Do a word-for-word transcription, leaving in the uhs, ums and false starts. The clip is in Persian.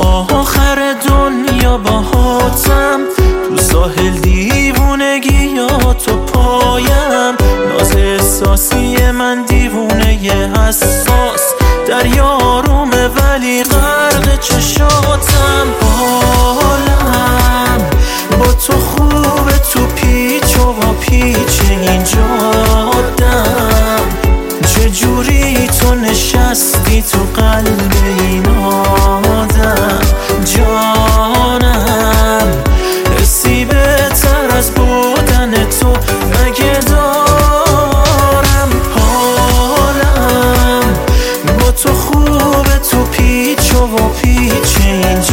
آخر دنیا باهاتم، تو ساحل دیوونگی یا تو پایم، ناز احساسی من دیوونه حساس، دریارومه ولی غرق چشاتم. حالم با تو خوبه، تو پیچ و با پیچ این جادم، چجوری تو نشستی تو قلب این آدم. جانم حسی بهتر از بودن تو مگه دارم؟ حالم با تو خوبه، تو پیچ و با پیچ این